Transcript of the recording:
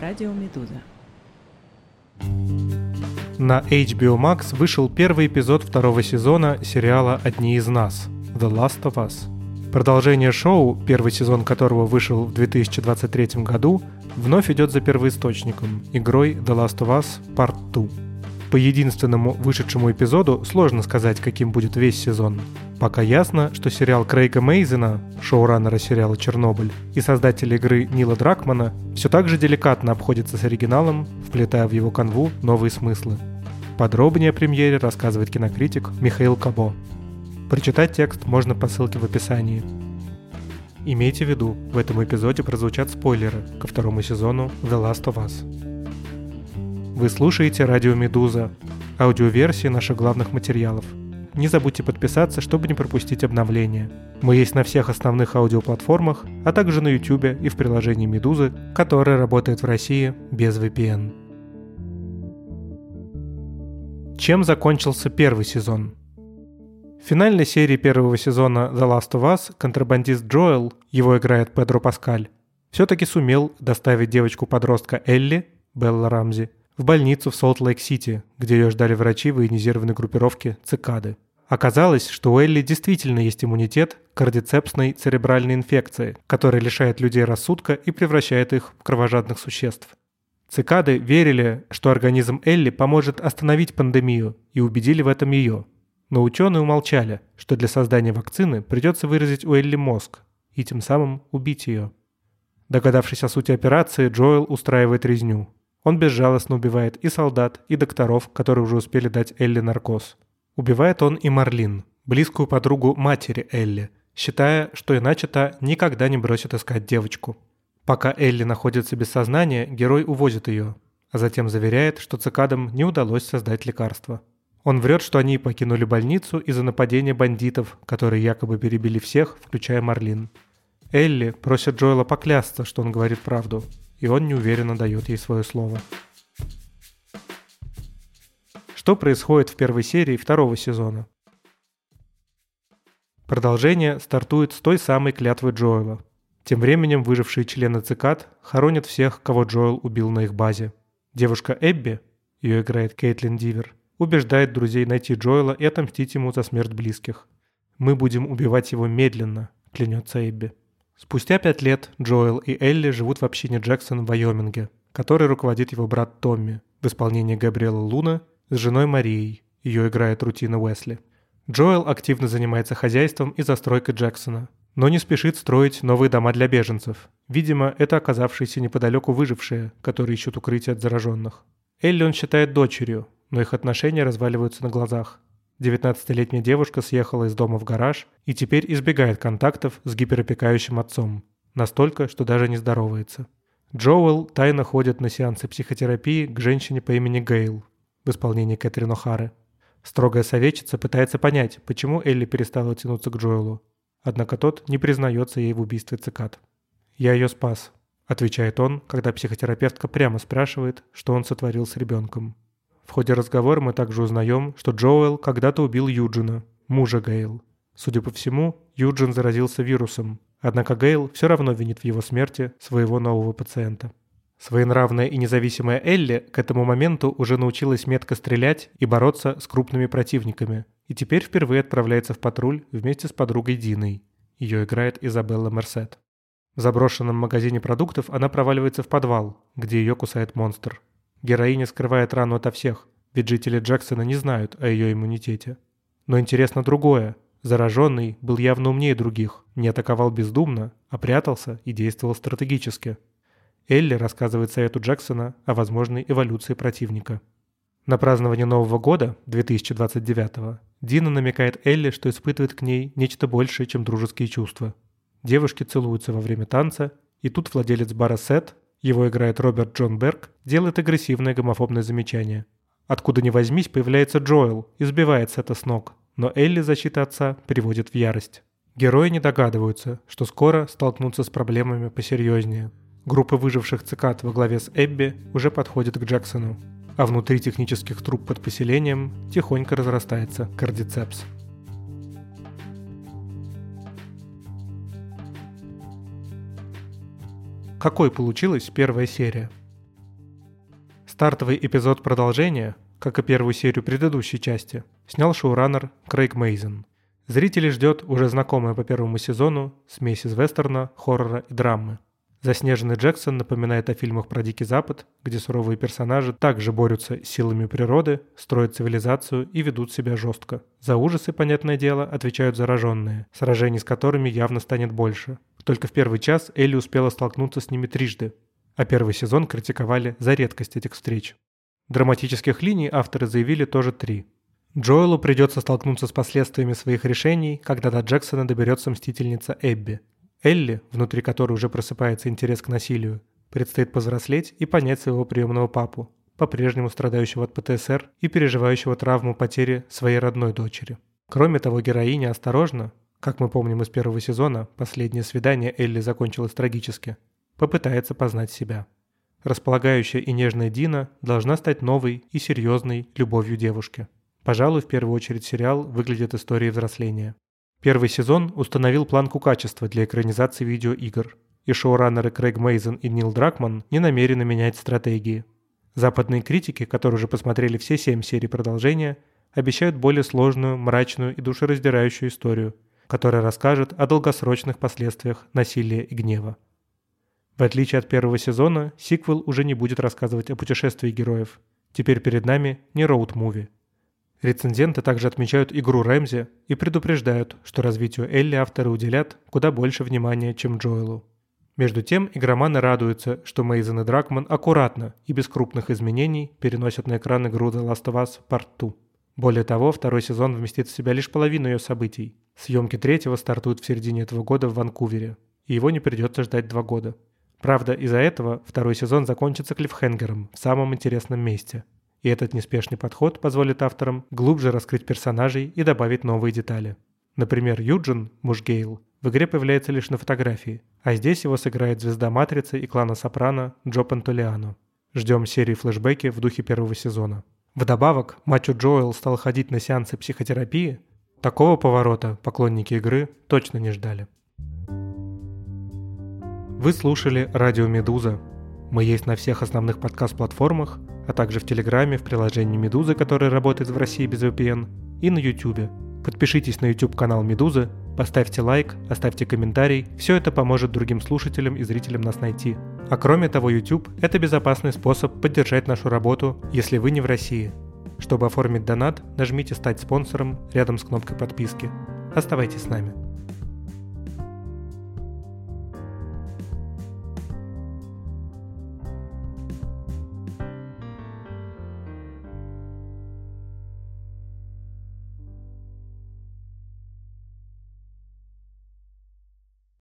Радио Медуза. На HBO Max вышел первый эпизод второго сезона сериала «Одни из нас» The Last of Us. Продолжение шоу, первый сезон которого вышел в 2023 году, вновь идет за первоисточником, игрой The Last of Us Part 2. По единственному вышедшему эпизоду сложно сказать, каким будет весь сезон. Пока ясно, что сериал Крейга Мейзена, шоураннера сериала «Чернобыль», и создателя игры Нила Дракмана все так же деликатно обходятся с оригиналом, вплетая в его канву новые смыслы. Подробнее о премьере рассказывает кинокритик Михаил Кабо. Прочитать текст можно по ссылке в описании. Имейте в виду, в этом эпизоде прозвучат спойлеры ко второму сезону The Last of Us. Вы слушаете Радио Медуза, аудиоверсии наших главных материалов. Не забудьте подписаться, чтобы не пропустить обновления. Мы есть на всех основных аудиоплатформах, а также на YouTube и в приложении Медузы, которое работает в России без VPN. Чем закончился первый сезон? В финальной серии первого сезона The Last of Us контрабандист Джоэл, его играет Педро Паскаль, все-таки сумел доставить девочку-подростка Элли, Белла Рамзи, в больницу в Солт-Лейк-Сити, где ее ждали врачи военизированной группировки «Цикады». Оказалось, что у Элли действительно есть иммунитет к кардицепсной церебральной инфекции, которая лишает людей рассудка и превращает их в кровожадных существ. Цикады верили, что организм Элли поможет остановить пандемию, и убедили в этом ее. Но ученые умолчали, что для создания вакцины придется вырезать у Элли мозг и тем самым убить ее. Догадавшись о сути операции, Джоэл устраивает резню. Он безжалостно убивает и солдат, и докторов, которые уже успели дать Элли наркоз. Убивает он и Марлин, близкую подругу матери Элли, считая, что иначе та никогда не бросит искать девочку. Пока Элли находится без сознания, герой увозит ее, а затем заверяет, что цикадам не удалось создать лекарство. Он врет, что они покинули больницу из-за нападения бандитов, которые якобы перебили всех, включая Марлин. Элли просит Джоэла поклясться, что он говорит правду, и он неуверенно дает ей свое слово. Что происходит в первой серии второго сезона? Продолжение стартует с той самой клятвы Джоэла. Тем временем выжившие члены цикад хоронят всех, кого Джоэл убил на их базе. Девушка Эбби, ее играет Кейтлин Дивер, убеждает друзей найти Джоэла и отомстить ему за смерть близких. «Мы будем убивать его медленно», — клянется Эбби. Спустя 5 лет Джоэл и Элли живут в общине Джексон в Вайоминге, которой руководит его брат Томми, в исполнении Габриэла Луна, с женой Марией, ее играет Рутина Уэсли. Джоэл активно занимается хозяйством и застройкой Джексона, но не спешит строить новые дома для беженцев. Видимо, это оказавшиеся неподалеку выжившие, которые ищут укрытие от зараженных. Элли он считает дочерью, но их отношения разваливаются на глазах. 19-летняя девушка съехала из дома в гараж и теперь избегает контактов с гиперопекающим отцом. Настолько, что даже не здоровается. Джоэл тайно ходит на сеансы психотерапии к женщине по имени Гейл в исполнении Кэтрин О'Хары. Строгая советчица пытается понять, почему Элли перестала тянуться к Джоэлу. Однако тот не признается ей в убийстве цикад. «Я ее спас», — отвечает он, когда психотерапевтка прямо спрашивает, что он сотворил с ребенком. В ходе разговора мы также узнаем, что Джоэл когда-то убил Юджина, мужа Гейл. Судя по всему, Юджин заразился вирусом, однако Гейл все равно винит в его смерти своего нового пациента. Своенравная и независимая Элли к этому моменту уже научилась метко стрелять и бороться с крупными противниками, и теперь впервые отправляется в патруль вместе с подругой Диной. Ее играет Изабелла Мерсет. В заброшенном магазине продуктов она проваливается в подвал, где ее кусает монстр. Героиня скрывает рану ото всех, ведь жители Джексона не знают о ее иммунитете. Но интересно другое. Зараженный был явно умнее других, не атаковал бездумно, а прятался и действовал стратегически. Элли рассказывает совету Джексона о возможной эволюции противника. На праздновании Нового года, 2029-го, Дина намекает Элли, что испытывает к ней нечто большее, чем дружеские чувства. Девушки целуются во время танца, и тут владелец бара Сет, его играет Роберт Джон Берг, делает агрессивное гомофобное замечание. Откуда ни возьмись, появляется Джоэл и сбивает Сета с ног, но Элли защита отца приводит в ярость. Герои не догадываются, что скоро столкнутся с проблемами посерьезнее. Группа выживших цикад во главе с Эбби уже подходит к Джексону, а внутри технических труб под поселением тихонько разрастается кардицепс. Какой получилась первая серия? Стартовый эпизод продолжения, как и первую серию предыдущей части, снял шоураннер Крейг Мейзен. Зрителей ждет уже знакомая по первому сезону смесь из вестерна, хоррора и драмы. «Заснеженный Джексон» напоминает о фильмах про Дикий Запад, где суровые персонажи также борются с силами природы, строят цивилизацию и ведут себя жестко. За ужасы, понятное дело, отвечают зараженные, сражений с которыми явно станет больше. Только в первый час Элли успела столкнуться с ними трижды, а первый сезон критиковали за редкость этих встреч. Драматических линий авторы заявили тоже 3. Джоэлу придется столкнуться с последствиями своих решений, когда до Джексона доберется мстительница Эбби. Элли, внутри которой уже просыпается интерес к насилию, предстоит повзрослеть и понять своего приемного папу, по-прежнему страдающего от ПТСР и переживающего травму потери своей родной дочери. Кроме того, героиня осторожно, как мы помним из первого сезона, последнее свидание Элли закончилось трагически, попытается познать себя. Располагающая и нежная Дина должна стать новой и серьезной любовью девушки. Пожалуй, в первую очередь сериал выглядит историей взросления. Первый сезон установил планку качества для экранизации видеоигр, и шоураннеры Крейг Мейзен и Нил Дракман не намерены менять стратегии. Западные критики, которые уже посмотрели все 7 серий продолжения, обещают более сложную, мрачную и душераздирающую историю, которая расскажет о долгосрочных последствиях насилия и гнева. В отличие от первого сезона, сиквел уже не будет рассказывать о путешествии героев. Теперь перед нами не роуд-муви. Рецензенты также отмечают игру Рэмзи и предупреждают, что развитию Элли авторы уделят куда больше внимания, чем Джоэлу. Между тем, игроманы радуются, что Мейзен и Дракман аккуратно и без крупных изменений переносят на экран игру The Last of Us Part 2. Более того, второй сезон вместит в себя лишь половину ее событий. Съемки третьего стартуют в середине этого года в Ванкувере, и его не придется ждать 2 года. Правда, из-за этого второй сезон закончится клиффхенгером в самом интересном месте. И этот неспешный подход позволит авторам глубже раскрыть персонажей и добавить новые детали. Например, Юджин, муж Гейл, в игре появляется лишь на фотографии, а здесь его сыграет звезда «Матрицы» и клана «Сопрано» Джо Пантолиано. Ждем серии флешбеки в духе первого сезона. Вдобавок, мачо Джоэл стал ходить на сеансы психотерапии. Такого поворота поклонники игры точно не ждали. Вы слушали «Радио Медуза». Мы есть на всех основных подкаст-платформах, а также в Телеграме, в приложении Медузы, которое работает в России без VPN, и на Ютубе. Подпишитесь на YouTube-канал Медузы, поставьте лайк, оставьте комментарий. Все это поможет другим слушателям и зрителям нас найти. А кроме того, YouTube – это безопасный способ поддержать нашу работу, если вы не в России. Чтобы оформить донат, нажмите «Стать спонсором» рядом с кнопкой подписки. Оставайтесь с нами.